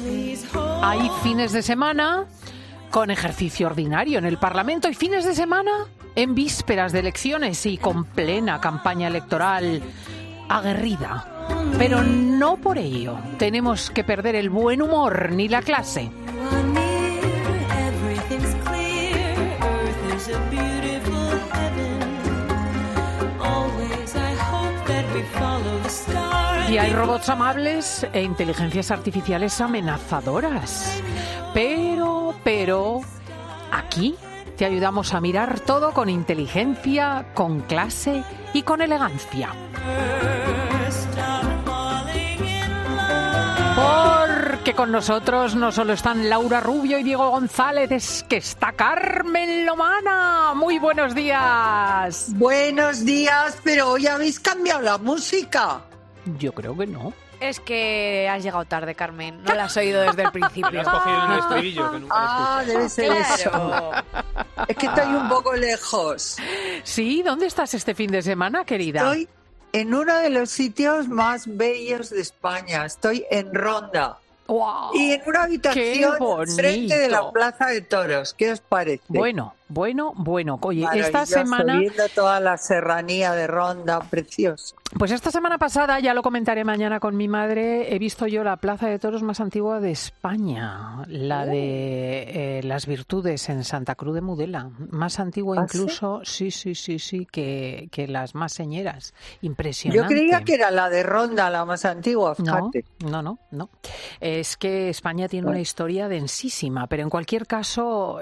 Hay fines de semana con ejercicio ordinario en el Parlamento y fines de semana en vísperas de elecciones y con plena campaña electoral aguerrida. Pero no por ello tenemos que perder el buen humor ni la clase. Y hay robots amables e inteligencias artificiales amenazadoras. Pero, aquí te ayudamos a mirar todo con inteligencia, con clase y con elegancia. Porque con nosotros no solo están Laura Rubio y Diego González, es que está Carmen Lomana. Muy buenos días. Buenos días, pero hoy habéis cambiado la música. Yo creo que no. Es que has llegado tarde, Carmen. No la has oído desde el principio. Lo has cogido en el estribillo, que nunca lo escuchas. Debe ser eso. Es que estoy un poco lejos. Sí, ¿dónde estás este fin de semana, querida? Estoy en uno de los sitios más bellos de España. Estoy en Ronda. ¡Wow! Y en una habitación frente de la Plaza de Toros. ¿Qué os parece? Bueno. Oye, esta semana... viendo toda la serranía de Ronda, precioso. Pues esta semana pasada, ya lo comentaré mañana con mi madre, he visto yo la Plaza de Toros más antigua de España, la de Las Virtudes en Santa Cruz de Mudela. Más antigua incluso, sí, que las más señeras. Impresionante. Yo creía que era la de Ronda la más antigua, fíjate. No. Es que España tiene una historia densísima, pero en cualquier caso...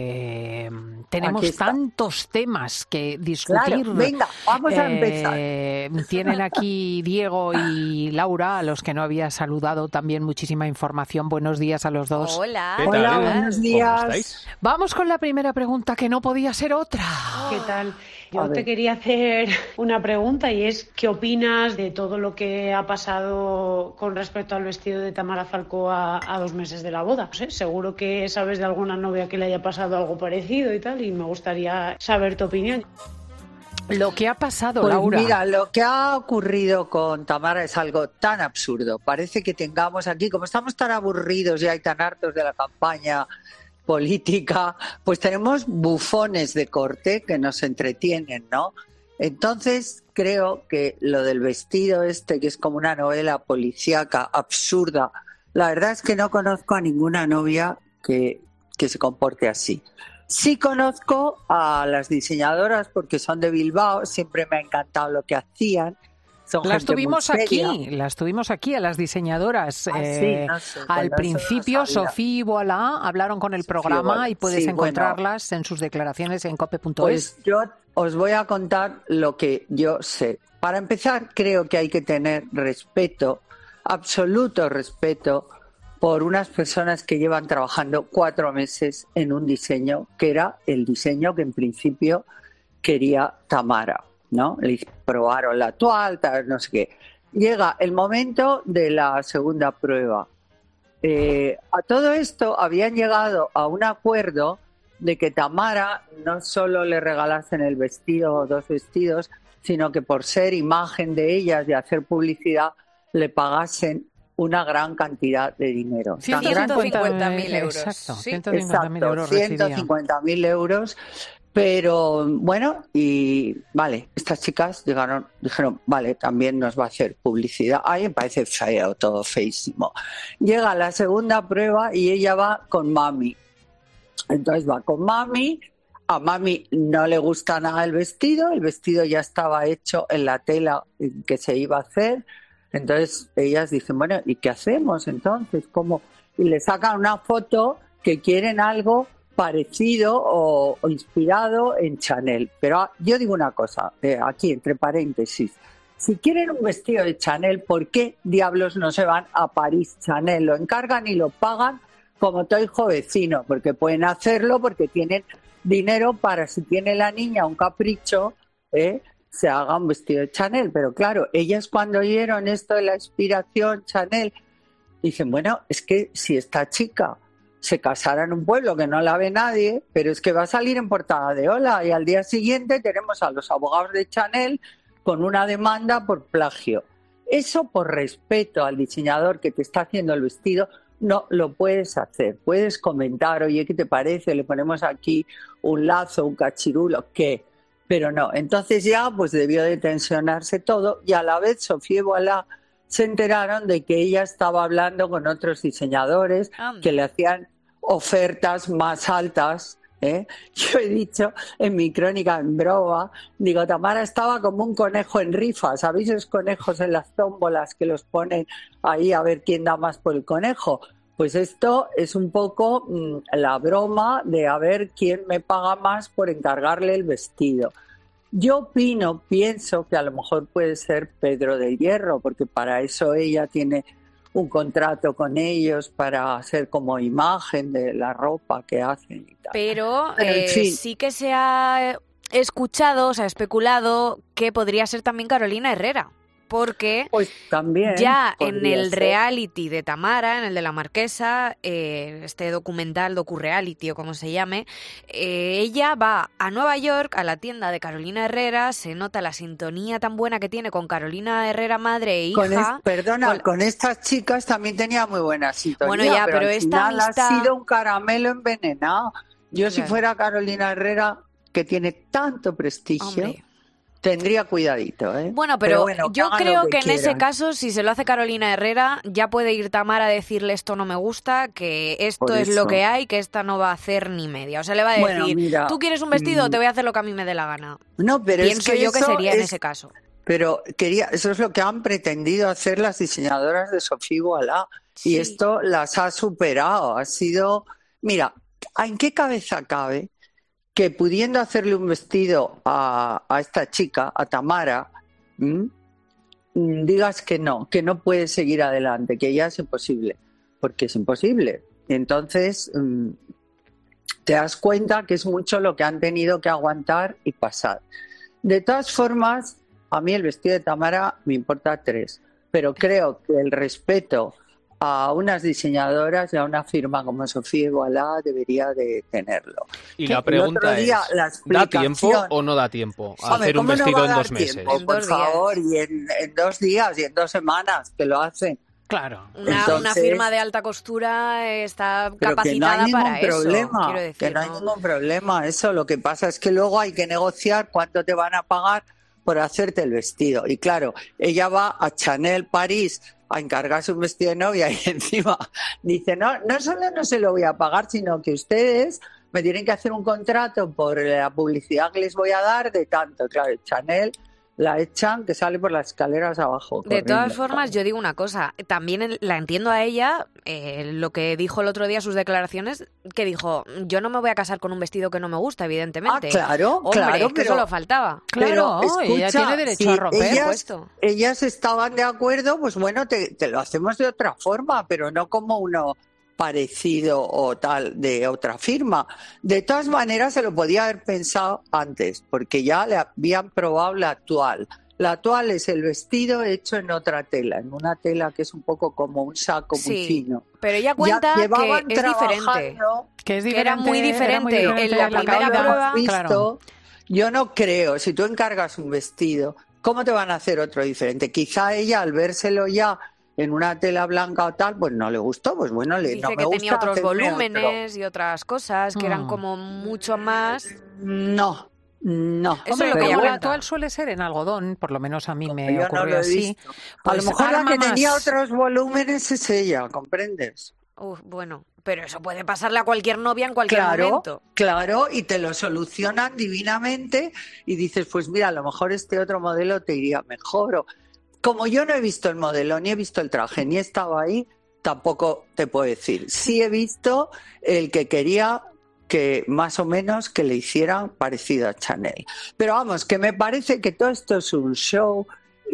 tenemos tantos temas que discutir. Claro, venga, vamos a empezar. Tienen aquí Diego y Laura, a los que no había saludado, también muchísima información. Buenos días a los dos. Hola. ¿Qué tal? Hola, buenos días. ¿Cómo estáis? Vamos con la primera pregunta, que no podía ser otra. ¿Qué tal? Yo te quería hacer una pregunta y es ¿qué opinas de todo lo que ha pasado con respecto al vestido de Tamara Falcó a 2 meses de la boda? No sé, seguro que sabes de alguna novia que le haya pasado algo parecido y tal, y me gustaría saber tu opinión. Lo que ha pasado, Pues Laura. Mira, lo que ha ocurrido con Tamara es algo tan absurdo. Parece que tengamos aquí, como estamos tan aburridos ya y tan hartos de la campaña política, pues tenemos bufones de corte que nos entretienen, ¿no? Entonces creo que lo del vestido que es como una novela policíaca absurda, la verdad es que no conozco a ninguna novia que se comporte así. Sí conozco a las diseñadoras porque son de Bilbao, siempre me ha encantado lo que hacían. Las tuvimos aquí a las diseñadoras. No sé, al principio, no Sofía y Boalá hablaron con el programa y puedes encontrarlas en sus declaraciones en cope.es. Pues yo os voy a contar lo que yo sé. Para empezar, creo que hay que tener respeto, absoluto respeto, por unas personas que llevan trabajando 4 meses en un diseño, que era el diseño que en principio quería Tamara, ¿no? Le probaron la toalla, no sé qué. Llega el momento de la segunda prueba. A todo esto habían llegado a un acuerdo de que Tamara no solo le regalasen el vestido o 2 vestidos, sino que por ser imagen de ellas y hacer publicidad le pagasen una gran cantidad de dinero. 150.000 euros. Exacto, ¿sí? 150.000 euros. 150.000 euros. Pero bueno, y vale, estas chicas dijeron, vale, también nos va a hacer publicidad. Ay, me parece feo, todo feísimo. Llega la segunda prueba y ella va con mami. Entonces va con mami. A mami no le gusta nada el vestido ya estaba hecho en la tela que se iba a hacer. Entonces ellas dicen, bueno, ¿y qué hacemos entonces? ¿Cómo? Y le sacan una foto que quieren algo parecido o inspirado en Chanel. Pero yo digo una cosa, aquí entre paréntesis. Si quieren un vestido de Chanel, ¿por qué diablos no se van a París Chanel? Lo encargan y lo pagan como todo hijo vecino, porque pueden hacerlo, porque tienen dinero para, si tiene la niña un capricho, se haga un vestido de Chanel. Pero claro, ellas cuando oyeron esto de la inspiración Chanel, dicen, bueno, es que si esta chica se casara en un pueblo que no la ve nadie, pero es que va a salir en portada de Hola, y al día siguiente tenemos a los abogados de Chanel con una demanda por plagio. Eso por respeto al diseñador que te está haciendo el vestido, no lo puedes hacer. Puedes comentar, oye, ¿qué te parece? Le ponemos aquí un lazo, un cachirulo, ¿qué? Pero no. Entonces ya pues debió de tensionarse todo y a la vez Sofía y Voilà se enteraron de que ella estaba hablando con otros diseñadores que le hacían ofertas más altas. Yo he dicho en mi crónica en broma, digo, Tamara estaba como un conejo en rifa, ¿sabéis esos conejos en las tómbolas que los ponen ahí a ver quién da más por el conejo? Pues esto es un poco la broma de a ver quién me paga más por encargarle el vestido. Yo pienso que a lo mejor puede ser Pedro del Hierro, porque para eso ella tiene un contrato con ellos para hacer como imagen de la ropa que hacen y tal. Pero en fin. sí que se ha escuchado, se ha especulado que podría ser también Carolina Herrera. Porque pues también ya en el ser. reality de Tamara, en el de la Marquesa, este documental, docu-reality o como se llame, ella va a Nueva York, a la tienda de Carolina Herrera, se nota la sintonía tan buena que tiene con Carolina Herrera, madre e hija. Con estas chicas también tenía muy buena sintonía, bueno, ya, pero al esta final amistad ha sido un caramelo envenenado. Yo si fuera Carolina Herrera, que tiene tanto prestigio... Hombre. Tendría cuidadito, ¿eh? Bueno, pero yo creo que en quieran. ese caso, si se lo hace Carolina Herrera, ya puede ir Tamara a decirle esto no me gusta, que esto es lo que hay, que esta no va a hacer ni media. O sea, le va a decir, mira, tú quieres un vestido, te voy a hacer lo que a mí me dé la gana. No, pero pienso es que yo que sería en ese caso. Pero eso es lo que han pretendido hacer las diseñadoras de Sofía y Voilà. Sí. Y esto las ha superado. Ha sido... Mira, ¿en qué cabeza cabe que pudiendo hacerle un vestido a esta chica, a Tamara, digas que no puede seguir adelante, que ya es imposible? Porque es imposible. Y entonces te das cuenta que es mucho lo que han tenido que aguantar y pasar. De todas formas, a mí el vestido de Tamara me importa 3, pero creo que el respeto a unas diseñadoras y a una firma como Sofía y Voilà debería de tenerlo. Y la pregunta es, ¿da tiempo o no da tiempo a hacer un vestido en 2 meses? Por favor, y en 2 días y en 2 semanas que lo hacen. Claro. Una firma de alta costura está capacitada para eso. Quiero decir, que no hay ningún problema. Eso, lo que pasa es que luego hay que negociar cuánto te van a pagar por hacerte el vestido. Y claro, ella va a Chanel París a encargarse un vestido de novia y encima dice, no solo no se lo voy a pagar, sino que ustedes me tienen que hacer un contrato por la publicidad que les voy a dar de tanto. Claro, Chanel la echan que sale por las escaleras abajo. De todas formas, yo digo una cosa, también la entiendo a ella, lo que dijo el otro día, sus declaraciones, que dijo, yo no me voy a casar con un vestido que no me gusta, evidentemente. Claro, hombre, claro, que solo faltaba. Claro, escucha, ella tiene derecho a romper puesto. Ellas estaban de acuerdo, pues bueno, te lo hacemos de otra forma, pero no como uno parecido o tal de otra firma. De todas maneras se lo podía haber pensado antes, porque ya le habían probado la actual. La actual es el vestido hecho en otra tela, en una tela que es un poco como un saco muy fino. Pero ella cuenta que es diferente. Que era muy diferente. En la primera prueba, claro. Yo no creo, si tú encargas un vestido, ¿cómo te van a hacer otro diferente? Quizá ella al vérselo ya en una tela blanca o tal, pues no le gustó, pues bueno, dice no me que gusta. Tenía otros volúmenes y otras cosas que eran como mucho más... No. Eso es lo que como la actual suele ser en algodón, por lo menos a mí me ocurrió así. Pues a lo mejor la que tenía otros volúmenes es ella, ¿comprendes? Bueno, pero eso puede pasarle a cualquier novia en cualquier momento. Claro, y te lo solucionan divinamente y dices, pues mira, a lo mejor este otro modelo te iría mejor. Como yo no he visto el modelo, ni he visto el traje, ni he estado ahí, tampoco te puedo decir. Sí he visto el que quería que más o menos que le hicieran parecido a Chanel. Pero vamos, que me parece que todo esto es un show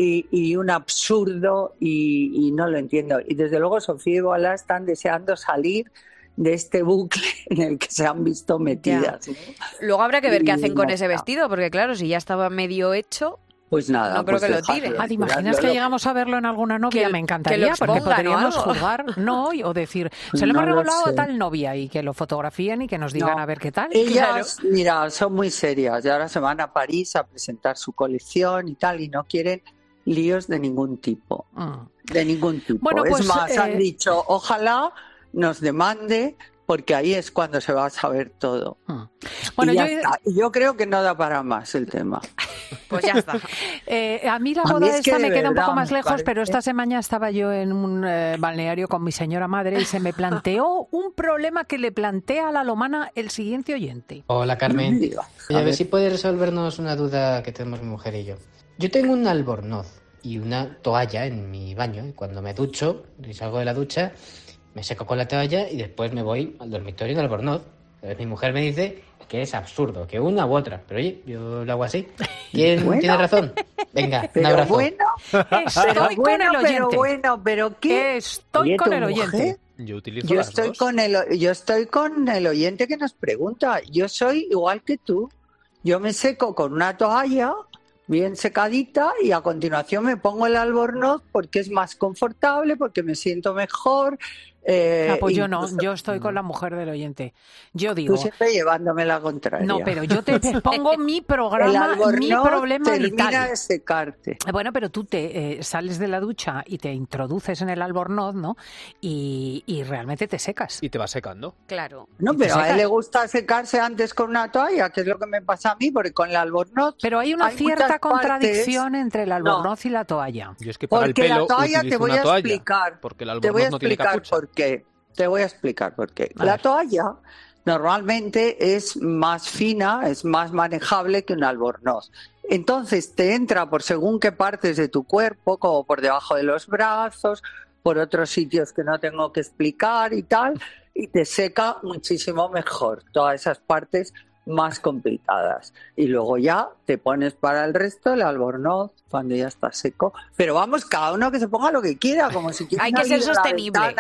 y un absurdo y no lo entiendo. Y desde luego Sofía y Voilà están deseando salir de este bucle en el que se han visto metidas, ¿no? Luego habrá que ver qué hacen con ese vestido, porque claro, si ya estaba medio hecho... Pues nada, no creo que lo tire. ¿Te imaginas que llegamos a verlo en alguna novia? Me encantaría, porque podríamos juzgar, o decir, se lo hemos regalado a tal novia y que lo fotografíen y que nos digan a ver qué tal. Ellas, mira, son muy serias y ahora se van a París a presentar su colección y tal, y no quieren líos de ningún tipo. De ningún tipo. Bueno, pues, es más, han dicho, ojalá nos demande, porque ahí es cuando se va a saber todo. Bueno, yo creo que no da para más el tema. Pues ya está. A mí la boda esta me queda un poco más lejos, pero esta semana estaba yo en un balneario con mi señora madre y se me planteó un problema que le plantea a la lomana el siguiente oyente. Hola, Carmen. A ver si puedes resolvernos una duda que tenemos mi mujer y yo. Yo tengo un albornoz y una toalla en mi baño y cuando me ducho y salgo de la ducha me seco con la toalla y después me voy al dormitorio en el albornoz. Entonces mi mujer me dice que es absurdo, que una u otra. Pero oye, yo lo hago así. ¿Quién tiene razón? Venga, un abrazo. Estoy con el oyente. Pero ¿qué? Estoy con el oyente. Yo estoy con el oyente que nos pregunta. Yo soy igual que tú. Yo me seco con una toalla bien secadita y a continuación me pongo el albornoz porque es más confortable, porque me siento mejor. Pues yo no, yo estoy con la mujer del oyente. Yo digo... Tú siempre llevándome la contraria. No, pero yo te pongo mi programa, mi problema termina de secarte. Bueno, pero tú te sales de la ducha y te introduces en el albornoz, ¿no? Y realmente te secas. Y te vas secando. Claro. No, pero a él le gusta secarse antes con una toalla, que es lo que me pasa a mí, porque con el albornoz... Pero hay una cierta contradicción entre el albornoz y la toalla. Yo es que para porque el pelo la toalla te voy a explicar. Porque el albornoz no tiene capucha. Te voy a explicar por qué. La toalla normalmente es más fina, es más manejable que un albornoz. Entonces te entra por según qué partes de tu cuerpo, como por debajo de los brazos, por otros sitios que no tengo que explicar y tal, y te seca muchísimo mejor todas esas partes más complicadas. Y luego ya te pones para el resto el albornoz cuando ya está seco. Pero vamos, cada uno que se ponga lo que quiera, como si quiera. Hay que ser sostenible.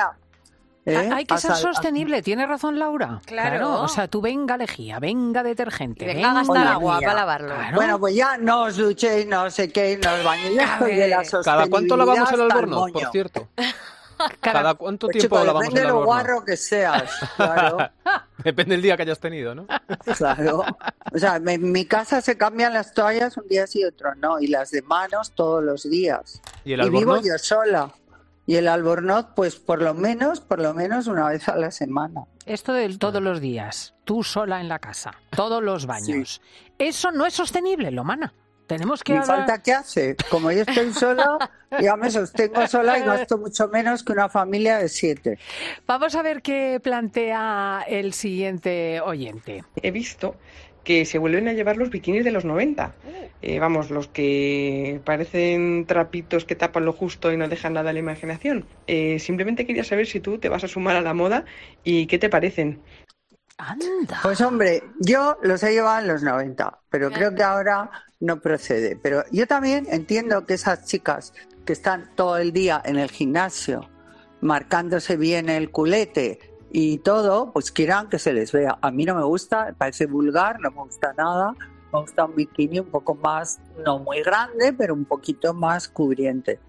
Hay que ser sostenible, tiene razón Laura. Claro. O sea, tú venga lejía, venga detergente. Venga a gastar agua para lavarlo. Claro. Bueno, pues ya no os duchéis, no sé qué, no os bañéis. De la ¿Cada cuánto lavamos el albornoz, por cierto? ¿Cada cuánto tiempo lavamos el albornoz? Depende de lo guarro que seas, claro. Depende del día que hayas tenido, ¿no? Claro. O sea, en mi casa se cambian las toallas un día sí y otro no, y las de manos todos los días. ¿Y el albornoz? Vivo yo sola. Y el albornoz, pues por lo menos una vez a la semana. Esto de todos los días, tú sola en la casa, todos los baños. Sí. Eso no es sostenible, Lomana. Tenemos que... ¿Y falta qué hace? Como yo estoy sola, ya me sostengo sola y gasto mucho menos que una familia de 7. Vamos a ver qué plantea el siguiente oyente. He visto que se vuelven a llevar los bikinis de los 90. Vamos, los que parecen trapitos que tapan lo justo y no dejan nada a la imaginación. Simplemente quería saber si tú te vas a sumar a la moda y qué te parecen. ¡Anda! Pues hombre, yo los he llevado en los 90, pero creo que ahora no procede. Pero yo también entiendo que esas chicas que están todo el día en el gimnasio, marcándose bien el culete y todo, pues quieran que se les vea. A mí no me gusta, me parece vulgar, no me gusta nada. Me gusta un bikini un poco más, no muy grande, pero un poquito más cubriente.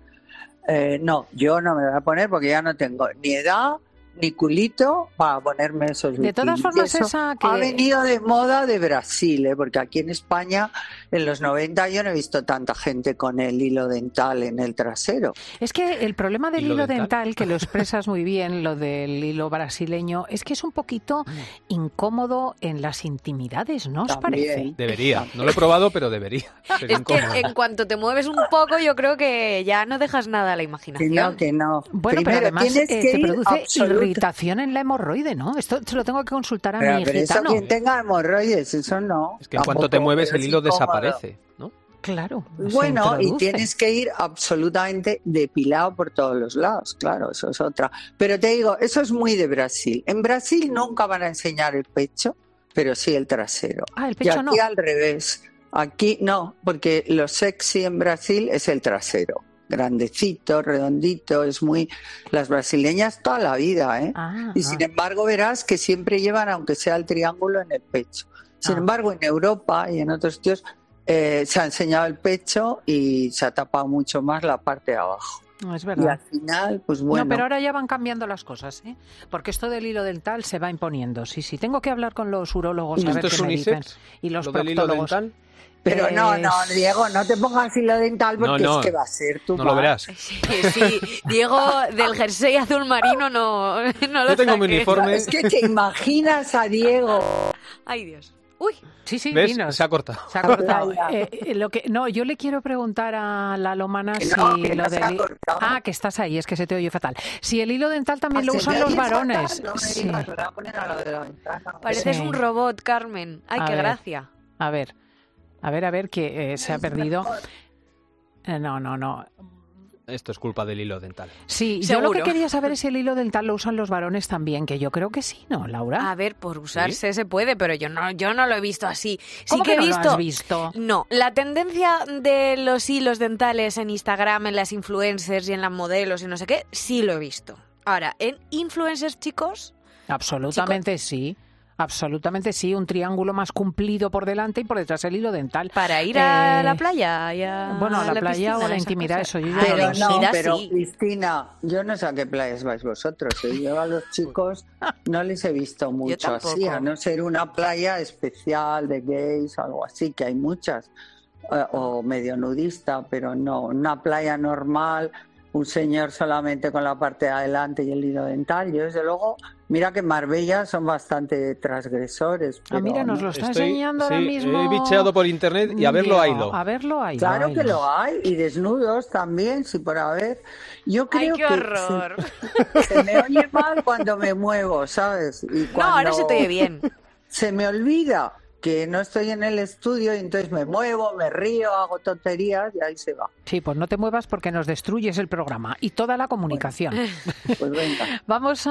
No, yo no me voy a poner porque ya no tengo ni edad ni culito para ponerme esos bikinis. De todas formas, eso esa que... ha venido de moda de Brasil, porque aquí en España en los 90 yo no he visto tanta gente con el hilo dental en el trasero. Es que el problema del hilo dental, que lo expresas muy bien, lo del hilo brasileño, es que es un poquito incómodo en las intimidades, ¿no os parece? Debería, no lo he probado, pero debería. Es incómodo. Que en cuanto te mueves un poco, yo creo que ya no dejas nada a la imaginación. Que no. Bueno, primero, pero además te produce irritación en la hemorroide, ¿no? Esto se lo tengo que consultar a mi pero gitano. Eso quien tenga hemorroides, eso no. Es que en cuanto te mueves el hilo desaparece, ¿no? Claro. Bueno, y tienes que ir absolutamente depilado por todos los lados, claro, eso es otra. Pero te digo, eso es muy de Brasil. En Brasil nunca van a enseñar el pecho, pero sí el trasero. Ah, el pecho y aquí al revés. Aquí no, porque lo sexy en Brasil es el trasero. Grandecito, redondito, es muy... Las brasileñas toda la vida, ¿eh? Y sin embargo verás que siempre llevan, aunque sea el triángulo, en el pecho. Sin embargo, en Europa y en otros sitios se ha enseñado el pecho y se ha tapado mucho más la parte de abajo. Es verdad. Y al final, pues bueno. No, pero ahora ya van cambiando las cosas, ¿eh? Porque esto del hilo dental se va imponiendo. Sí, tengo que hablar con los urólogos a ver qué me dicen. Y los proctólogos. Pero no, Diego, no te pongas hilo dental porque es que va a ser tu No lo verás. Sí, Diego del jersey azul marino no lo Yo tengo mi uniforme. Es que te imaginas a Diego. Ay, Dios. Uy. Sí, ¿ves? dinos. Se ha cortado. Se ha cortado. Yo le quiero preguntar a la Lomana si lo del... que estás ahí, es que se te oye fatal. Si el hilo dental también lo usan los varones. Sí. Pareces un robot, Carmen. Ay, qué gracia. A ver, que se ha perdido. No. Esto es culpa del hilo dental. Sí, ¿seguro? Yo lo que quería saber es si el hilo dental lo usan los varones también, que yo creo que sí, ¿no, Laura? A ver, por usarse se puede, pero yo no lo he visto así. ¿Cómo sí que no he visto. ¿Lo has visto? No, la tendencia de los hilos dentales en Instagram, en las influencers y en las modelos y no sé qué, sí lo he visto. Ahora, en influencers, chicos. Absolutamente sí. Absolutamente sí, un triángulo más cumplido por delante y por detrás el hilo dental. Para ir a la playa. Bueno, a la playa o a la intimidad, eso yo ya pero no no, sé. pero sí. Cristina, yo no sé a qué playas vais vosotros. Yo a los chicos no les he visto mucho así, a no ser una playa especial de gays o algo así, que hay muchas, o medio nudista, pero no, una playa normal, un señor solamente con la parte de adelante y el hilo dental. Yo desde luego, mira que en Marbella son bastante transgresores. Pero mira, nos lo está enseñando ahora mismo. He bicheado por internet y a verlo haylo. A verlo haylo. Claro que lo hay, y desnudos también, si por haber. Yo creo qué horror. Se me oye mal cuando me muevo, ¿sabes? Y cuando ahora se te oye bien. Se me olvida que no estoy en el estudio y entonces me muevo, me río, hago tonterías y ahí se va. Sí, pues no te muevas porque nos destruyes el programa y toda la comunicación. Pues venga. Vamos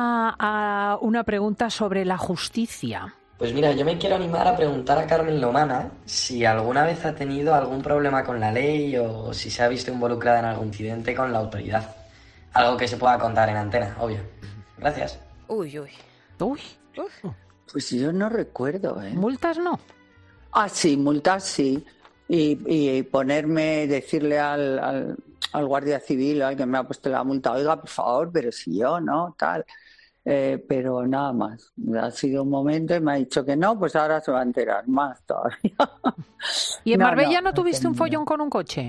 a una pregunta sobre la justicia. Pues mira, yo me quiero animar a preguntar a Carmen Lomana si alguna vez ha tenido algún problema con la ley o si se ha visto involucrada en algún incidente con la autoridad. Algo que se pueda contar en antena, obvio. Gracias. Uy. Pues yo no recuerdo, ¿eh? ¿Multas no? Sí, multas sí. Y decirle al guardia civil, al que me ha puesto la multa, oiga, por favor, pero si yo no, tal. Pero nada más. Ha sido un momento y me ha dicho que no, pues ahora se va a enterar más todavía. ¿Y en Marbella no tuviste un follón con un coche?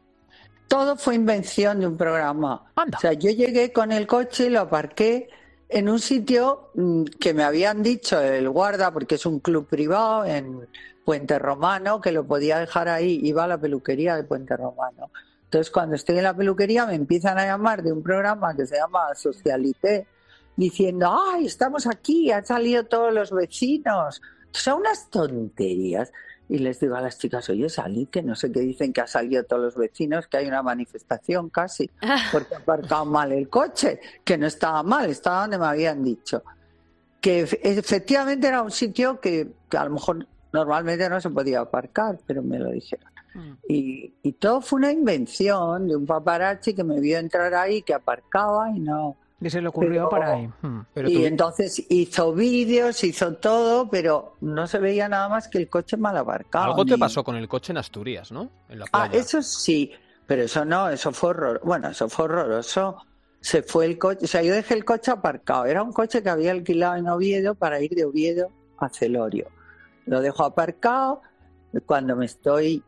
Todo fue invención de un programa. Anda. O sea, yo llegué con el coche y lo aparqué en un sitio que me habían dicho el guarda, porque es un club privado en Puente Romano, que lo podía dejar ahí. Iba a la peluquería de Puente Romano. Entonces, cuando estoy en la peluquería, me empiezan a llamar de un programa que se llama Socialité, diciendo, ¡ay, estamos aquí! Han salido todos los vecinos. Son unas tonterías. Y les digo a las chicas, oye, salí, que no sé qué dicen, que ha salido todos los vecinos, que hay una manifestación casi, porque ha aparcado mal el coche, que no estaba mal, estaba donde me habían dicho. Que efectivamente era un sitio que a lo mejor normalmente no se podía aparcar, pero me lo dijeron. Y todo fue una invención de un paparazzi que me vio entrar ahí, que aparcaba y no... Y se le ocurrió para ahí. Entonces hizo vídeos, hizo todo, pero no se veía nada más que el coche mal aparcado. Algo te pasó con el coche en Asturias, ¿no? En la playa. Eso sí, pero eso no, eso fue horroroso. Bueno, eso fue horroroso. Se fue el coche, o sea, yo dejé el coche aparcado. Era un coche que había alquilado en Oviedo para ir de Oviedo a Celorio. Lo dejo aparcado, cuando me estoy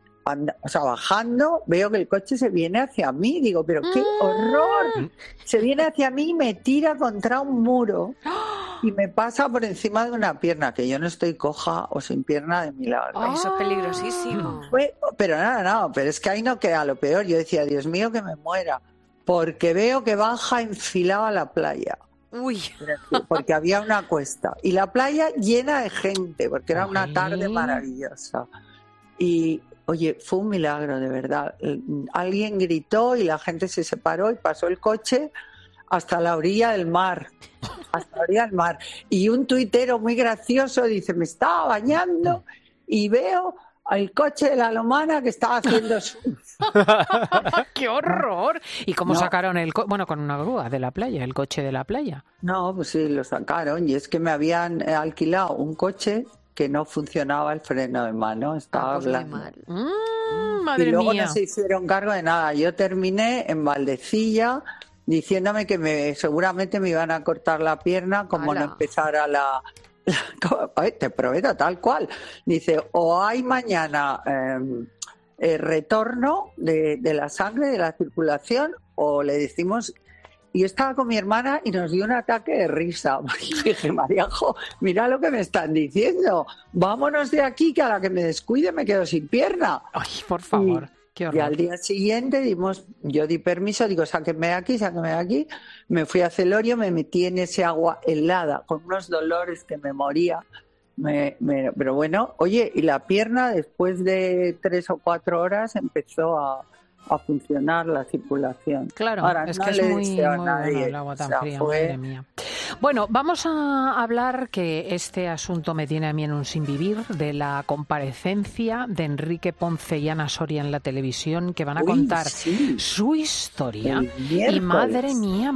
bajando, veo que el coche se viene hacia mí. Digo, pero qué horror. Se viene hacia mí y me tira contra un muro y me pasa por encima de una pierna, que yo no estoy coja o sin pierna de milagro. Eso es peligrosísimo. Pero pero es que ahí no queda lo peor. Yo decía, Dios mío, que me muera, porque veo que baja enfilado a la playa. Uy. Porque había una cuesta y la playa llena de gente, porque era una tarde maravillosa. Y oye, fue un milagro, de verdad. Alguien gritó y la gente se separó y pasó el coche hasta la orilla del mar. Hasta la orilla del mar. Y un tuitero muy gracioso dice, me estaba bañando y veo al coche de la Lomana que estaba haciendo surf. ¡Qué horror! ¿Y cómo sacaron el coche? Bueno, con una grúa de la playa, el coche de la playa. No, pues sí, lo sacaron. Y es que me habían alquilado un coche que no funcionaba el freno de mano, estaba blando. Madre y luego mía. no se hicieron cargo de nada. Yo terminé en Valdecilla diciéndome que seguramente me iban a cortar la pierna como no empezara te prometo, tal cual. Dice, o hay mañana retorno de la sangre, de la circulación, o le decimos... Y estaba con mi hermana y nos dio un ataque de risa. Y dije, Mariajo, mira lo que me están diciendo. Vámonos de aquí, que a la que me descuide me quedo sin pierna. Ay, por favor. Qué horror. Y al día siguiente yo di permiso, digo, sáquenme de aquí. Me fui a Celorio, me metí en ese agua helada, con unos dolores que me moría. Pero bueno, oye, y la pierna después de 3 o 4 horas empezó a funcionar la circulación. Claro, ahora, es no que es muy bueno el agua tan fría, madre mía. Bueno, vamos a hablar, que este asunto me tiene a mí en un sinvivir, de la comparecencia de Enrique Ponce y Ana Soria en la televisión, que van a contar su historia. Y madre mía.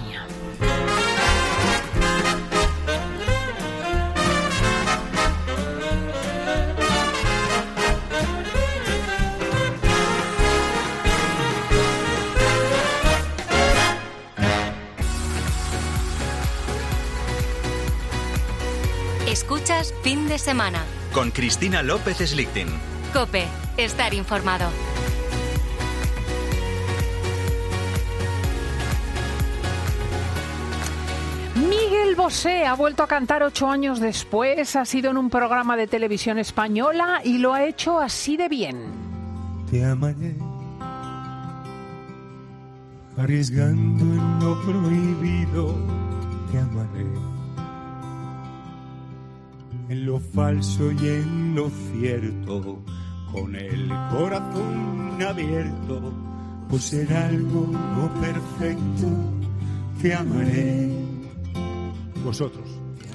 Escuchas Fin de Semana con Cristina López Slichting. COPE, estar informado. Miguel Bosé ha vuelto a cantar 8 años después, ha sido en un programa de televisión española y lo ha hecho así de bien. Te amaré, arriesgando en lo prohibido, te amaré. En lo falso y en lo cierto, con el corazón abierto, por ser algo no perfecto, te amaré. Vosotros.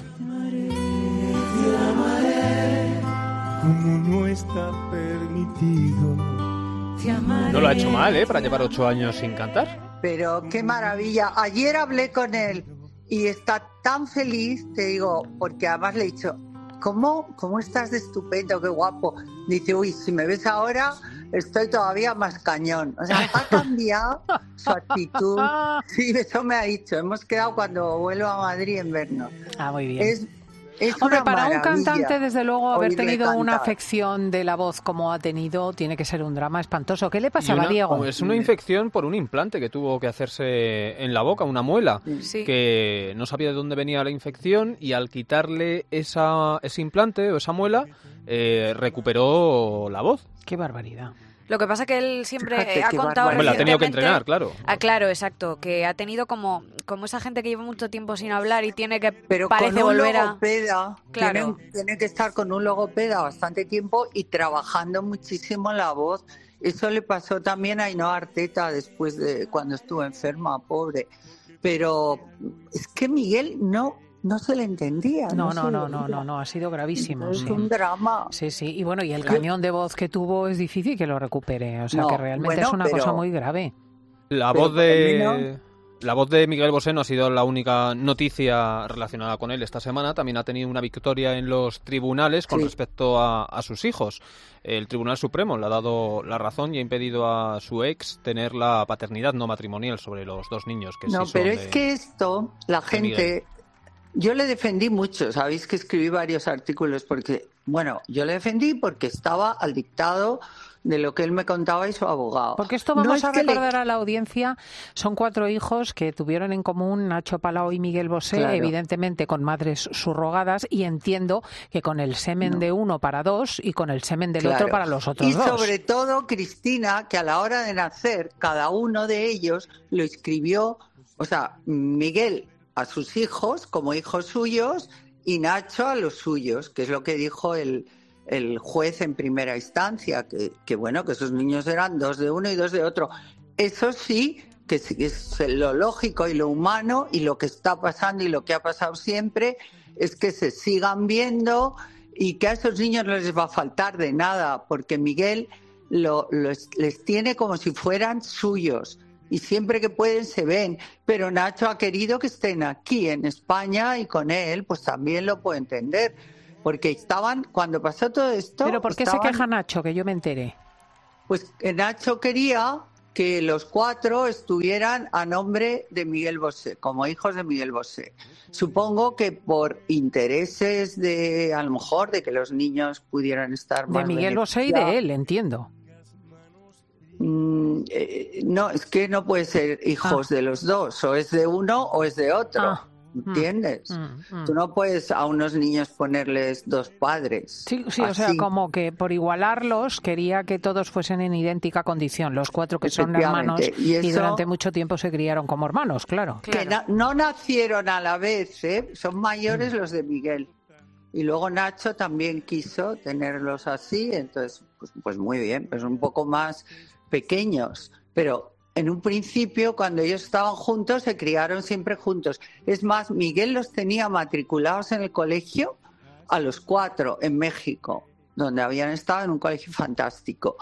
Te amaré, como no está permitido. Te amaré. No lo ha hecho mal, para llevar 8 años sin cantar. Pero qué maravilla. Ayer hablé con él y está tan feliz, te digo, porque además le he dicho, ¿Cómo estás de estupendo? ¡Qué guapo! Dice, uy, si me ves ahora, estoy todavía más cañón. O sea, ha cambiado su actitud. Sí, eso me ha dicho. Hemos quedado cuando vuelvo a Madrid en vernos. Ah, muy bien. Es Hombre, una para un maravilla cantante, desde luego, haber tenido cantar. una afección de la voz como ha tenido, tiene que ser un drama espantoso. ¿Qué le pasaba a Diego? Es una infección por un implante que tuvo que hacerse en la boca, una muela, que no sabía de dónde venía la infección, y al quitarle ese implante o esa muela, recuperó la voz. ¡Qué barbaridad! Lo que pasa que él siempre ha contado recientemente... la ha tenido que entrenar, claro. Claro, exacto, que ha tenido como esa gente que lleva mucho tiempo sin hablar y tiene que Pero parece con un volver logopeda, Claro. Tiene que estar con un logopeda bastante tiempo y trabajando muchísimo la voz. Eso le pasó también a Ainhoa Arteta después de cuando estuvo enferma, pobre. Pero es que Miguel no se le entendía. No, ha sido gravísimo. Es un drama. Sí, y bueno, y el cañón de voz que tuvo es difícil que lo recupere, o sea que realmente es una cosa muy grave. La voz de Miguel Bosé no ha sido la única noticia relacionada con él esta semana. También ha tenido una victoria en los tribunales con respecto a sus hijos. El Tribunal Supremo le ha dado la razón y ha impedido a su ex tener la paternidad no matrimonial sobre los 2 niños que No, sí pero son es que esto, la gente... Miguel. Yo le defendí mucho, sabéis que escribí varios artículos porque, yo le defendí porque estaba al dictado de lo que él me contaba y su abogado. Porque esto vamos a recordar a la audiencia, son 4 hijos que tuvieron en común Nacho Palau y Miguel Bosé, evidentemente con madres subrogadas, y entiendo que con el semen de uno para 2 y con el semen del otro para los otros 2. Y sobre todo, Cristina, que a la hora de nacer, cada uno de ellos lo inscribió, o sea, Miguel a sus hijos como hijos suyos y Nacho a los suyos, que es lo que dijo el juez en primera instancia, que esos niños eran 2 de uno y 2 de otro. Eso sí, que es lo lógico y lo humano, y lo que está pasando y lo que ha pasado siempre es que se sigan viendo y que a esos niños no les va a faltar de nada, porque Miguel les tiene como si fueran suyos. Y siempre que pueden se ven, pero Nacho ha querido que estén aquí en España y con él, pues también lo puedo entender, porque estaban, cuando pasó todo esto... ¿Pero por qué se queja Nacho, que yo me enteré? Pues Nacho quería que los 4 estuvieran a nombre de Miguel Bosé, como hijos de Miguel Bosé. Supongo que por intereses de, a lo mejor, de que los niños pudieran estar más de Miguel Bosé y de él, entiendo. No, es que no puede ser hijos de los dos, o es de uno o es de otro. ¿Entiendes? Tú no puedes a unos niños ponerles 2 padres. Sí, o sea, como que por igualarlos quería que todos fuesen en idéntica condición, los 4 que son hermanos, y durante mucho tiempo se criaron como hermanos, claro. Que no nacieron a la vez, ¿eh? Son mayores los de Miguel. Y luego Nacho también quiso tenerlos así, entonces, pues muy bien, pues un poco más pequeños, pero en un principio, cuando ellos estaban juntos, se criaron siempre juntos. Es más, Miguel los tenía matriculados en el colegio a los 4 en México, donde habían estado en un colegio fantástico.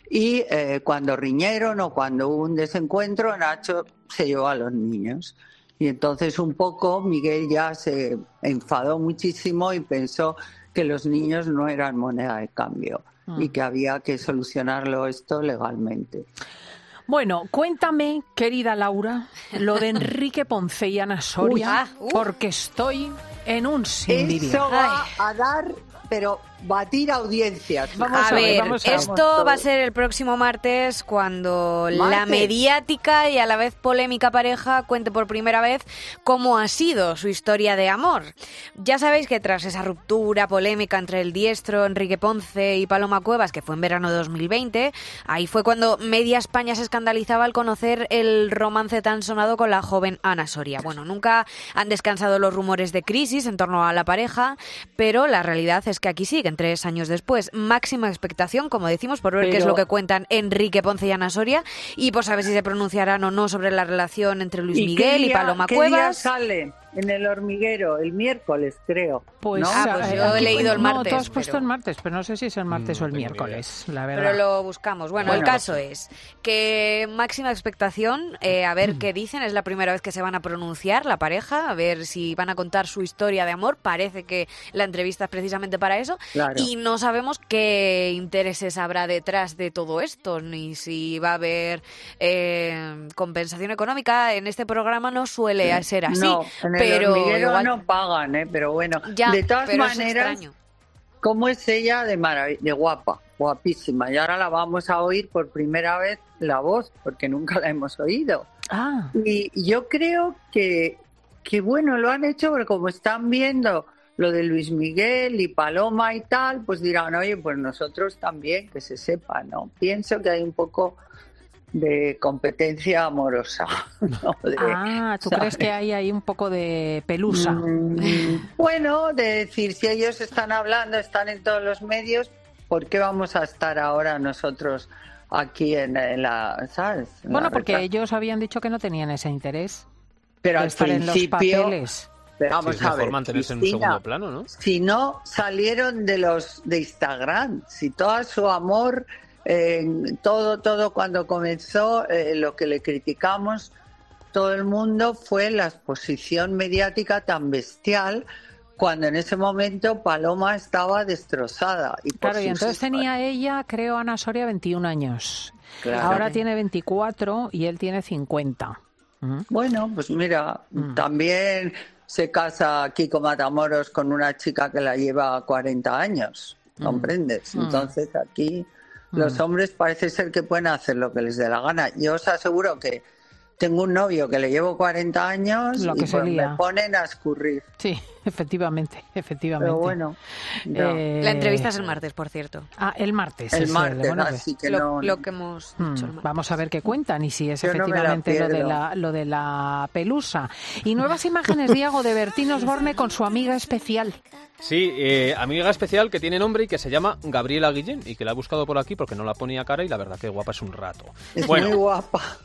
Y cuando riñeron o cuando hubo un desencuentro, Nacho se llevó a los niños. Y entonces un poco Miguel ya se enfadó muchísimo y pensó que los niños no eran moneda de cambio y que había que solucionarlo esto legalmente. Bueno, cuéntame, querida Laura, lo de Enrique Ponce y Ana Soria, porque estoy en un sin vivir. Eso va a dar, pero batir audiencias. Vamos a ver, esto va a ser el próximo martes cuando la mediática y a la vez polémica pareja cuente por primera vez cómo ha sido su historia de amor. Ya sabéis que tras esa ruptura polémica entre el diestro Enrique Ponce y Paloma Cuevas, que fue en verano de 2020, ahí fue cuando media España se escandalizaba al conocer el romance tan sonado con la joven Ana Soria. Bueno, nunca han descansado los rumores de crisis en torno a la pareja, pero la realidad es que aquí siguen 3 años después. Máxima expectación, como decimos, por ver qué es lo que cuentan Enrique Ponce y Ana Soria y por saber si se pronunciarán o no sobre la relación entre Luis Miguel y Paloma Cuevas. ¿Qué día sale? En El Hormiguero, el miércoles, creo. Pues, ¿no? Pues yo he leído el martes. No, tú has puesto el martes, pero no sé si es el martes o el miércoles, la verdad. Pero lo buscamos. Bueno, el caso es que máxima expectación, a ver qué dicen. Es la primera vez que se van a pronunciar la pareja, a ver si van a contar su historia de amor. Parece que la entrevista es precisamente para eso. Claro. Y no sabemos qué intereses habrá detrás de todo esto, ni si va a haber compensación económica. En este programa no suele ser así. No, pero igual no pagan, pero bueno, ya, de todas maneras, ¿cómo es ella de guapa? Guapísima. Y ahora la vamos a oír por primera vez la voz, porque nunca la hemos oído. Y yo creo que bueno, lo han hecho porque como están viendo lo de Luis Miguel y Paloma y tal, pues dirán, oye, pues nosotros también, que se sepa, ¿no? Pienso que hay un poco de competencia amorosa, ¿no? ¿Tú crees que hay ahí un poco de pelusa? Bueno, de decir, si ellos están hablando, están en todos los medios, ¿por qué vamos a estar ahora nosotros aquí en la, ¿sabes? Bueno, porque ellos habían dicho que no tenían ese interés. Pero de al estar principio, en los papeles. Pero vamos a ver, mantenerse en un segundo plano, ¿no? Si no salieron de Instagram, si todo su amor, todo cuando comenzó, lo que le criticamos todo el mundo fue la exposición mediática tan bestial, cuando en ese momento Paloma estaba destrozada. Y claro, y entonces tenía ella, creo, Ana Soria, 21 años. Claro. Ahora tiene 24 y él tiene 50. Bueno, pues mira, también se casa Kiko Matamoros con una chica que la lleva 40 años, ¿comprendes? Entonces aquí los hombres parece ser que pueden hacer lo que les dé la gana. Yo os aseguro que tengo un novio que le llevo 40 años y pues me ponen a escurrir. Sí, efectivamente. Pero bueno. La entrevista es el martes, por cierto. El martes. El martes, así que lo que hemos dicho. Vamos a ver qué cuentan y si es efectivamente lo de la pelusa. Y nuevas imágenes, Diego, de Bertín Osborne con su amiga especial. Sí, amiga especial que tiene nombre y que se llama Gabriela Guillén y que la he buscado por aquí porque no la ponía cara y la verdad que guapa es un rato. Es muy guapa.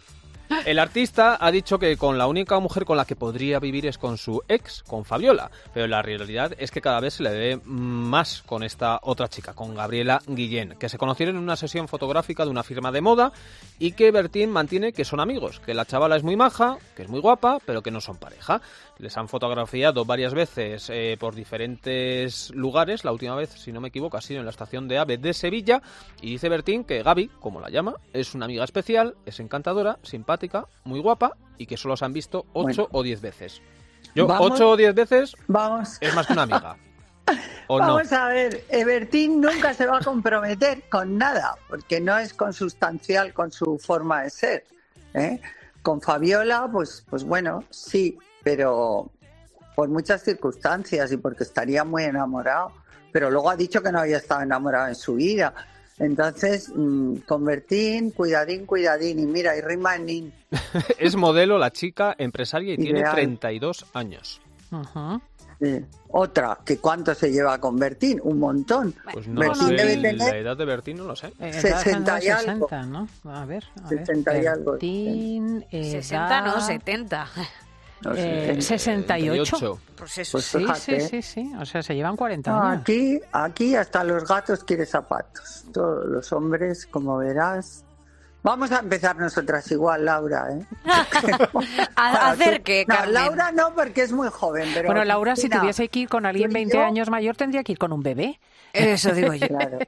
El artista ha dicho que con la única mujer con la que podría vivir es con su ex, con Fabiola, pero la realidad es que cada vez se le ve más con esta otra chica, con Gabriela Guillén, que se conocieron en una sesión fotográfica de una firma de moda y que Bertín mantiene que son amigos, que la chavala es muy maja, que es muy guapa, pero que no son pareja. Les han fotografiado varias veces por diferentes lugares, la última vez, si no me equivoco, ha sido en la estación de AVE de Sevilla, y dice Bertín que Gaby, como la llama, es una amiga especial, es encantadora, simpática, muy guapa y que solo se han visto 8 o 10 veces. Yo, 8 o 10 veces es más que una amiga. Vamos a ver, Bertín nunca se va a comprometer con nada, porque no es consustancial con su forma de ser, ¿eh? Con Fabiola, pues bueno, sí, pero por muchas circunstancias y porque estaría muy enamorado, pero luego ha dicho que no había estado enamorado en su vida. Entonces, con Bertín, cuidadín, y mira, y rima en nin. Es modelo la chica, empresaria y tiene 32 años. Uh-huh. Sí. Otra, que ¿cuánto se lleva con Bertín? Un montón. Pues no Bertín sé, debe tener la edad de Bertín no lo sé. 60 y algo. 60, ¿no? A ver. 60 y algo. Bertín, 60 no, 70. No sé. 68. Pues eso. Pues fíjate. Sí. O sea, se llevan 40 años. Aquí hasta los gatos quieren zapatos. Todos los hombres, como verás. Vamos a empezar nosotras igual, Laura, ¿eh? ¿A hacer qué, No, Carmen? Laura no, porque es muy joven. Pero Bueno, Laura, si Cristina, tuviese que ir con alguien 20 años mayor, tendría que ir con un bebé. Eso digo yo. Claro.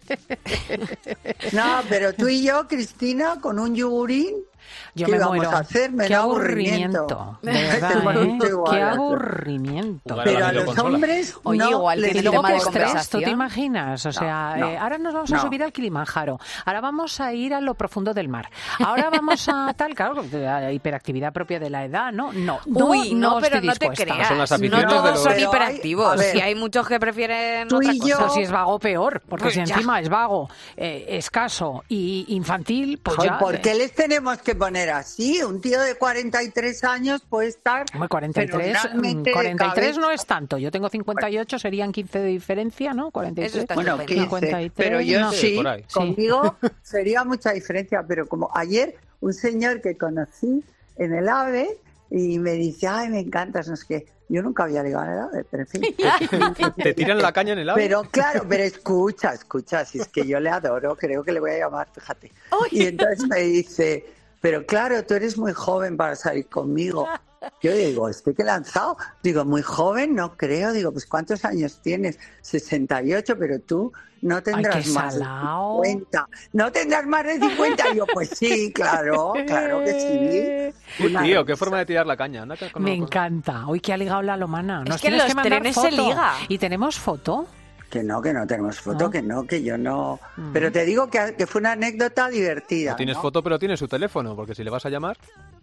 No, pero tú y yo, Cristina, con un yogurín, Yo ¿qué me íbamos muero. a hacer? Qué aburrimiento. De verdad, ¿eh? Qué aburrimiento. Pero a los hombres Oye, no igual les tiene Y luego tema qué de estrés, ¿tú conversación. te imaginas? O sea, no, ahora nos vamos a no. subir al Kilimanjaro, ahora vamos a ir a lo profundo del mar, ahora vamos a tal, claro, la hiperactividad propia de la edad, ¿no? Uy, no, pero estoy no te dispuesta. creas. Son las No aficiones todos de los- son Pero hiperactivos. a ver, Si hay muchos que prefieren tú otra y cosa. yo- Pues si es vago, peor, porque Pues si ya. encima es vago, escaso y infantil, pues Joder, ya... ¿por qué les tenemos que poner así? Un tío de 43 años puede estar... Hombre, 43 fenomenalmente de 43 no cabeza. es tanto. Yo tengo 58, serían 15 de diferencia, ¿no? 43. Eso está Bueno, estupendo. 15, 53, pero yo no. sí, por ahí. conmigo sería mucha diferencia, pero como ayer un señor que conocí en el AVE y me dice, ay, me encantas, no sé qué. Yo nunca había ligado en el AVE, pero en fin. ¿Te tiran la caña en el AVE? Pero claro, pero escucha, si es que yo le adoro, creo que le voy a llamar, fíjate. Y entonces me dice, pero claro, tú eres muy joven para salir conmigo. Yo digo, estoy que lanzado. Digo, muy joven, no creo. Digo, pues ¿cuántos años tienes? 68, pero tú no tendrás qué más salao. de 50. ¿No tendrás más de 50? Y yo, pues sí, claro que sí. Uy, tío, qué forma de tirar la caña. Anda, con Me una cosa. encanta. Hoy que ha ligado la lomana. Nos que en tienes los mandar trenes se foto. liga. ¿Y tenemos foto? Que no tenemos foto, ¿No? que yo no. Pero te digo que fue una anécdota divertida. No tienes ¿no? foto, pero tienes su teléfono, porque si le vas a llamar...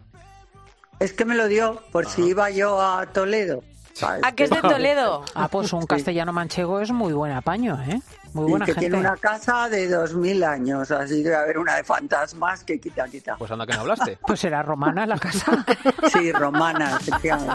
Es que me lo dio por si iba yo a Toledo. ¿sabes? ¿A qué es de Toledo? Ah, pues un castellano manchego es muy buen apaño, ¿eh? Muy Y buena que gente. tiene una casa de 2000 años, así que va a haber una de fantasmas que quita. Pues anda que no hablaste. Pues era romana la casa. Sí, romana, efectivamente.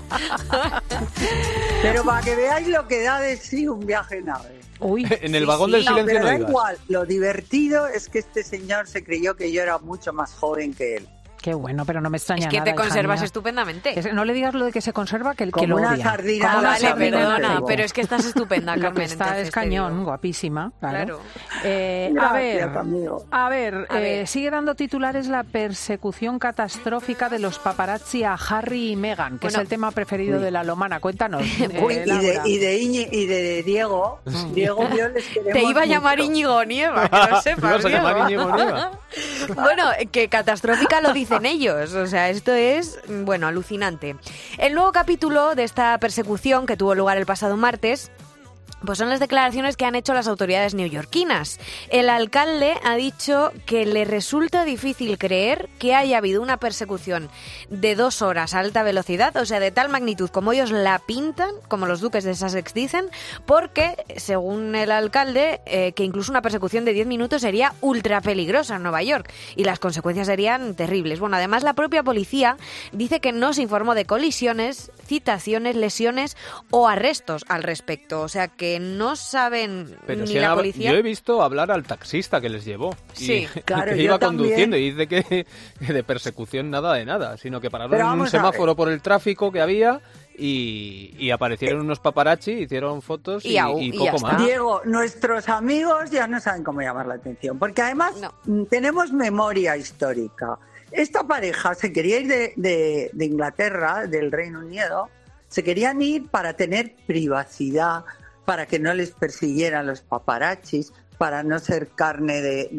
Pero para que veáis lo que da de sí un viaje en ave. Uy, En el vagón del No, silencio pero no da digas. igual, lo divertido es que este señor se creyó que yo era mucho más joven que él. qué bueno, pero no me extraña Es que nada, te conservas hija mía. estupendamente. No le digas lo de que se conserva, que Como lo una odia. sardina. Como Ah, una vale, sardina en el perdona, cebo. pero es que estás estupenda, Lo que Carmen. está entonces es te cañón, digo. guapísima. Claro. Claro. A Gracias, ver, amigo. a ver, A ver. sigue dando titulares la persecución catastrófica de los paparazzi a Harry y Meghan, que Bueno. es el tema preferido de la lomana. Cuéntanos. Uy, Laura. y de Diego. Diego, yo les queremos Te iba a llamar mucho. Íñigo Nieva, que lo sepas. ¿Me ibas a llamar Diego. Íñigo Nieva? Bueno, que catastrófica lo dicen ellos. O sea, esto es, bueno, alucinante. El nuevo capítulo de esta persecución que tuvo lugar el pasado martes, pues son las declaraciones que han hecho las autoridades neoyorquinas. El alcalde ha dicho que le resulta difícil creer que haya habido una persecución de 2 horas a alta velocidad, o sea, de tal magnitud como ellos la pintan, como los duques de Sussex dicen, porque, según el alcalde, que incluso una persecución de 10 minutos sería ultra peligrosa en Nueva York y las consecuencias serían terribles. Bueno, además la propia policía dice que no se informó de colisiones, citaciones, lesiones o arrestos al respecto, o sea que no saben Pero ni si la policía. Yo he visto hablar al taxista que les llevó. Sí, claro, que yo iba también. conduciendo y dice que de persecución nada de nada, sino que pararon Pero en un vamos a semáforo por el tráfico que había y aparecieron unos paparazzi, hicieron fotos y ya poco está. más. Diego, nuestros amigos ya no saben cómo llamar la atención, porque además tenemos memoria histórica. Esta pareja se quería ir de Inglaterra, del Reino Unido, se querían ir para tener privacidad, para que no les persiguieran los paparazzis, para no ser carne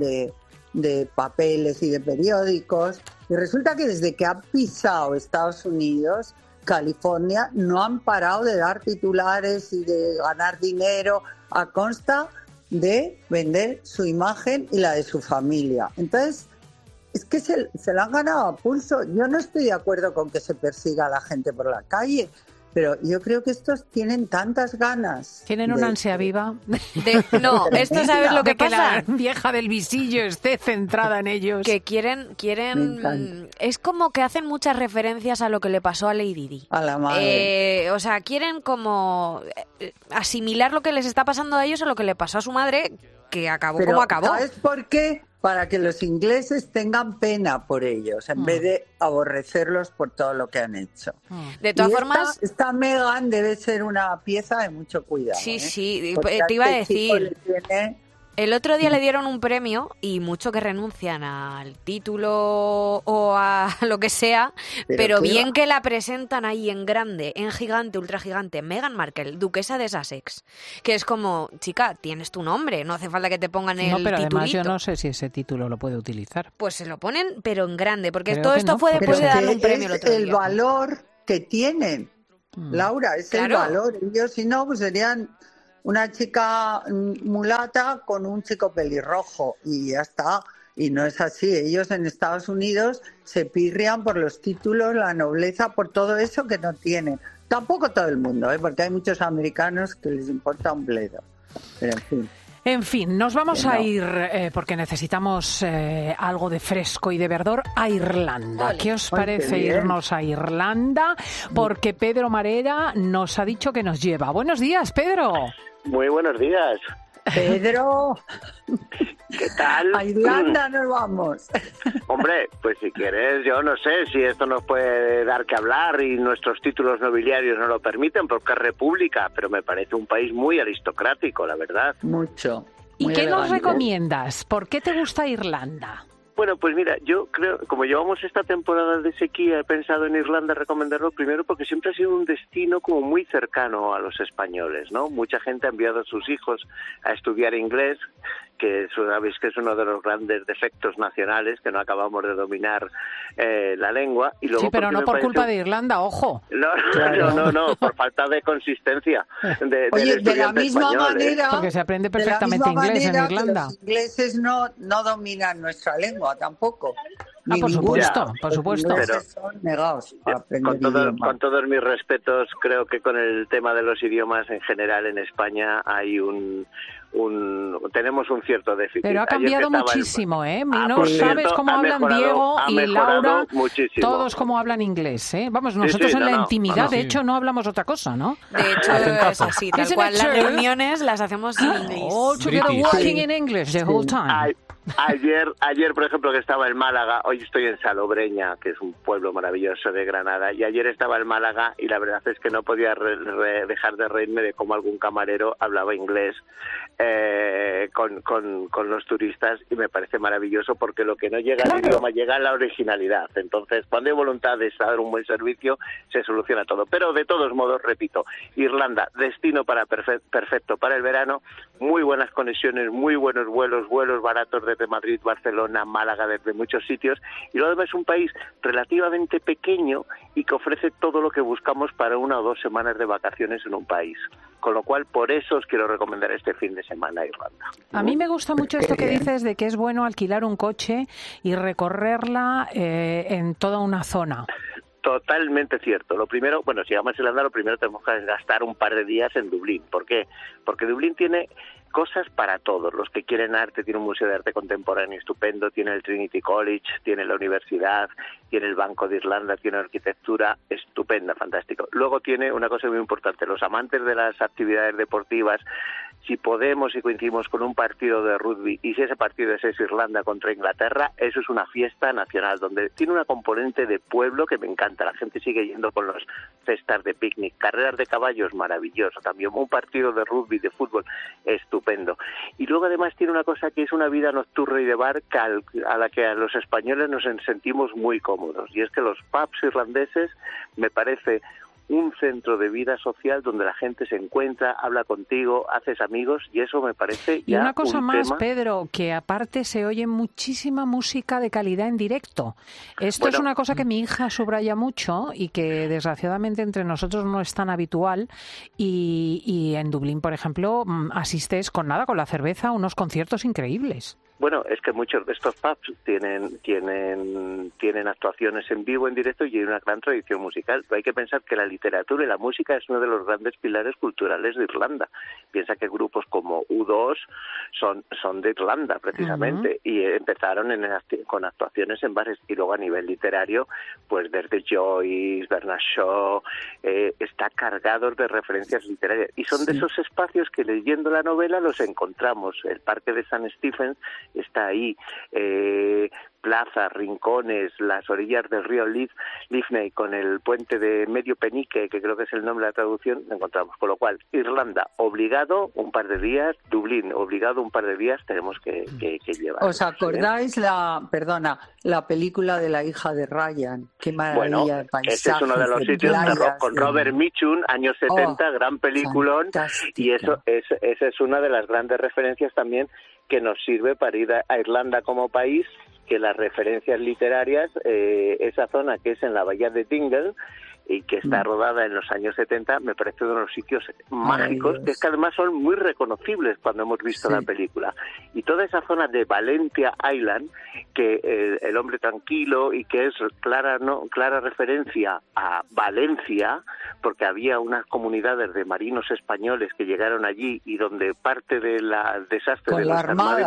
de papeles y de periódicos. Y resulta que desde que han pisado Estados Unidos, California, no han parado de dar titulares y de ganar dinero a consta de vender su imagen y la de su familia. Entonces, es que se la han ganado a pulso. Yo no estoy de acuerdo con que se persiga a la gente por la calle, pero yo creo que estos tienen tantas ganas. Tienen una ansia viva. No, esto sabes lo que de que pasa. la vieja del visillo esté centrada en ellos. Que quieren, es como que hacen muchas referencias a lo que le pasó a Lady Di. A la madre. O sea, quieren como asimilar lo que les está pasando a ellos a lo que le pasó a su madre, que acabó Pero, como acabó. ¿sabes por qué? Para que los ingleses tengan pena por ellos, en vez de aborrecerlos por todo lo que han hecho. De todas Y formas, esta Meghan debe ser una pieza de mucho cuidado. sí, sí, Porque te iba a este chico decir. le tiene- El otro día le dieron un premio y mucho que renuncian al título o a lo que sea, pero qué bien va. que la presentan ahí en grande, en gigante, ultra gigante, Meghan Markle, duquesa de Sussex, que es como, chica, tienes tu nombre, no hace falta que te pongan el No, pero además titulito. yo no sé si ese título lo puede utilizar. Pues se lo ponen, pero en grande, porque Creo todo que esto no, fue porque después de Pero darle un que premio el es otro el día. valor que tienen, Laura, es el Claro. valor. Ellos, si no, pues serían una chica mulata con un chico pelirrojo y ya está. Y no es así. Ellos en Estados Unidos se pirrian por los títulos, la nobleza, por todo eso que no tienen. Tampoco todo el mundo, porque hay muchos americanos que les importa un bledo. Pero en fin. En fin, nos vamos Que no. a ir, porque necesitamos algo de fresco y de verdor, a Irlanda. ¿Qué os Ay, parece qué bien. irnos a Irlanda? Porque Pedro Marera nos ha dicho que nos lleva. Buenos días, Pedro. Muy buenos días. Pedro, ¿Qué tal? a Irlanda nos vamos. Hombre, pues si quieres, yo no sé si esto nos puede dar que hablar y nuestros títulos nobiliarios no lo permiten porque es república, pero me parece un país muy aristocrático, la verdad. Mucho. ¿Y muy qué nos elegante. recomiendas? ¿Por qué te gusta Irlanda? Bueno, pues mira, yo creo, como llevamos esta temporada de sequía, he pensado en Irlanda recomendarlo primero porque siempre ha sido un destino como muy cercano a los españoles, ¿no? Mucha gente ha enviado a sus hijos a estudiar inglés, que sabéis que es uno de los grandes defectos nacionales, que no acabamos de dominar la lengua. Y luego Sí, pero porque no me por parece culpa de Irlanda, ojo. No, por falta de consistencia del Oye, de la estudiante misma español, ¿eh? manera, Porque se aprende de la perfectamente misma inglés en manera que Irlanda. los ingleses no dominan nuestra lengua tampoco. Ah, por supuesto, por Los supuesto. ingleses son negados a aprender idiomas. Con todos mis respetos, creo que con el tema de los idiomas en general en España hay tenemos un cierto déficit. Pero ha Ayer que cambiado estaba muchísimo, ¿eh? No por sabes cierto, cómo ha hablan mejorado- Diego ha y mejorado Laura, muchísimo. todos cómo hablan inglés, ¿eh? Vamos, Sí, nosotros sí, en la no, intimidad, sí. de hecho, no hablamos otra cosa, ¿no? De hecho, es así, tal Isn't cual. it Las true? reuniones las hacemos en inglés. All together British. working in English the whole time. Ayer, por ejemplo, que estaba en Málaga, hoy estoy en Salobreña, que es un pueblo maravilloso de Granada, y ayer estaba en Málaga y la verdad es que no podía dejar de reírme de cómo algún camarero hablaba inglés con los turistas, y me parece maravilloso porque lo que no llega al idioma llega a la originalidad. Entonces, cuando hay voluntad de dar un buen servicio, se soluciona todo. Pero de todos modos, repito, Irlanda, destino perfecto para el verano, muy buenas conexiones, muy buenos vuelos baratos desde Madrid, Barcelona, Málaga, desde muchos sitios, y luego además es un país relativamente pequeño y que ofrece todo lo que buscamos para 1 o 2 semanas de vacaciones en un país. Con lo cual, por eso os quiero recomendar este fin de semana a Irlanda. A mí me gusta mucho esto que dices de que es bueno alquilar un coche y recorrerla en toda una zona. Totalmente cierto. Lo primero, si vamos a Irlanda, lo primero tenemos que gastar un par de días en Dublín. ¿Por qué? Porque Dublín tiene cosas para todos. Los que quieren arte, tiene un museo de arte contemporáneo estupendo, tiene el Trinity College, tiene la universidad, tiene el Banco de Irlanda, tiene arquitectura estupenda, fantástico. Luego tiene una cosa muy importante, los amantes de las actividades deportivas, si podemos y coincidimos con un partido de rugby, y si ese partido es Irlanda contra Inglaterra, eso es una fiesta nacional, donde tiene una componente de pueblo que me encanta. La gente sigue yendo con los cestas de picnic, carreras de caballos, maravilloso. También un partido de rugby, de fútbol, estupendo. Y luego además tiene una cosa que es una vida nocturna y de bar a la que a los españoles nos sentimos muy cómodos. Y es que los pubs irlandeses me parece un centro de vida social donde la gente se encuentra, habla contigo, haces amigos, y eso me parece ya y una cosa un más, tema... Pedro, que aparte se oye muchísima música de calidad en directo. Esto es una cosa que mi hija subraya mucho y que desgraciadamente entre nosotros no es tan habitual, y en Dublín, por ejemplo, asistes con la cerveza a unos conciertos increíbles. Bueno, es que muchos de estos pubs tienen actuaciones en vivo, en directo, y hay una gran tradición musical. Pero hay que pensar que la literatura y la música es uno de los grandes pilares culturales de Irlanda. Piensa que grupos como U2 son de Irlanda, precisamente, y empezaron con actuaciones en bares. Y luego a nivel literario, pues desde Joyce, Bernard Shaw, está cargados de referencias literarias. Y son de esos espacios que leyendo la novela los encontramos. El Parque de St. Stephens está ahí, plazas, rincones, las orillas del río Liffey con el puente de Medio Penique, que creo que es el nombre de la traducción, lo encontramos. Con lo cual, Irlanda, obligado un par de días, Dublín, obligado un par de días, tenemos que llevar. ¿Os acordáis la película de La hija de Ryan? Qué maravilla de paisajes. Ese es uno de los sitios con Robert Mitchum, años 70, gran peliculón, y esa es una de las grandes referencias también que nos sirve para ir a Irlanda como país, que las referencias literarias, esa zona que es en la bahía de Dingle y que está rodada en los años 70, me parece uno de los sitios mágicos, que es que además son muy reconocibles cuando hemos visto la película. Y toda esa zona de Valentia Island, que el hombre tranquilo, y que es clara referencia a Valencia, porque había unas comunidades de marinos españoles que llegaron allí, y donde parte del desastre de la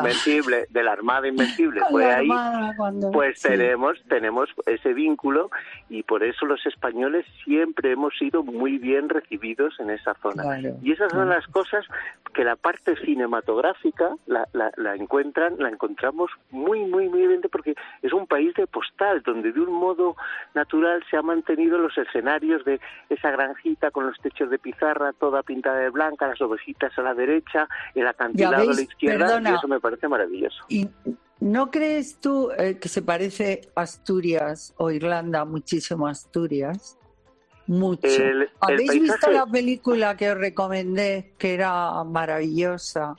Armada Invencible fue ahí, pues tenemos ese vínculo, y por eso los españoles siempre hemos sido muy bien recibidos en esa zona. Y esas son las cosas que la parte cinematográfica la encontramos muy, muy, muy bien, porque es un país de postal, donde de un modo natural se han mantenido los escenarios de esa granjita con los techos de pizarra, toda pintada de blanca, las ovejitas a la derecha, el acantilado a la izquierda, y eso me parece maravilloso. ¿Y no crees tú que se parece Asturias o Irlanda muchísimo a Asturias? Mucho. ¿Habéis visto la película que os recomendé, que era maravillosa,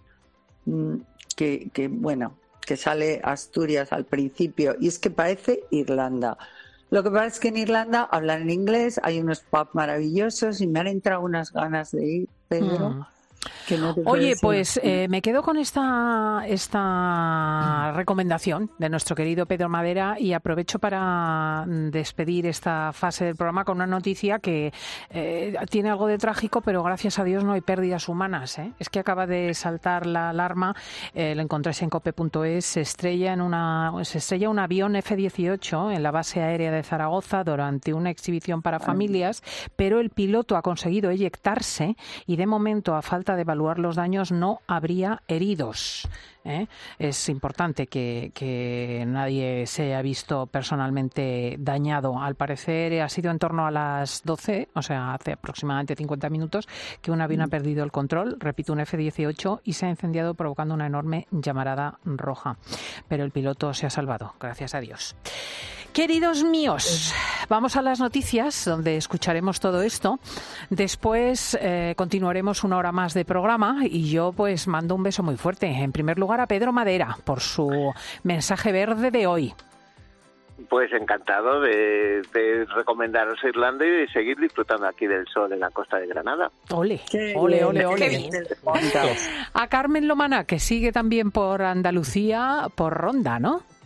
que sale Asturias al principio, y es que parece Irlanda? Lo que pasa es que en Irlanda hablan en inglés, hay unos pubs maravillosos, y me han entrado unas ganas de ir, Pedro. Oye, pues me quedo con esta recomendación de nuestro querido Pedro Madera, y aprovecho para despedir esta fase del programa con una noticia que tiene algo de trágico, pero gracias a Dios no hay pérdidas humanas. Es que acaba de saltar la alarma, lo encontráis en cope.es, se estrella un avión F-18 en la base aérea de Zaragoza durante una exhibición para familias, pero el piloto ha conseguido eyectarse y de momento, a falta de evaluar los daños, no habría heridos. Es importante que nadie se haya visto personalmente dañado. Al parecer ha sido en torno a las 12, o sea, hace aproximadamente 50 minutos, que un avión ha perdido el control, repito, un F-18, y se ha incendiado provocando una enorme llamarada roja. Pero el piloto se ha salvado, gracias a Dios. Queridos míos, vamos a las noticias, donde escucharemos todo esto. Después continuaremos una hora más de programa, y yo pues mando un beso muy fuerte. En primer lugar a Pedro Madera por su mensaje verde de hoy. Pues encantado de recomendaros Irlanda y de seguir disfrutando aquí del sol en la costa de Granada. Ole, ole, ole, ole. A Carmen Lomana, que sigue también por Andalucía, por Ronda, ¿no?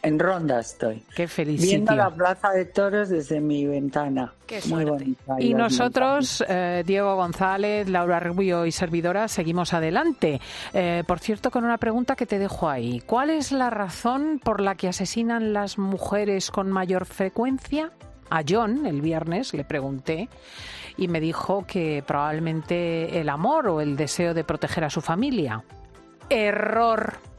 En Ronda estoy. Qué feliz sitio. Viendo la Plaza de Toros desde mi ventana. Qué muy suerte. bonita. Y nosotros, Diego González, Laura Rubio y servidora, seguimos adelante. Por cierto, con una pregunta que te dejo ahí. ¿Cuál es la razón por la que asesinan las mujeres con mayor frecuencia? A John, el viernes, le pregunté y me dijo que probablemente el amor o el deseo de proteger a su familia. Error.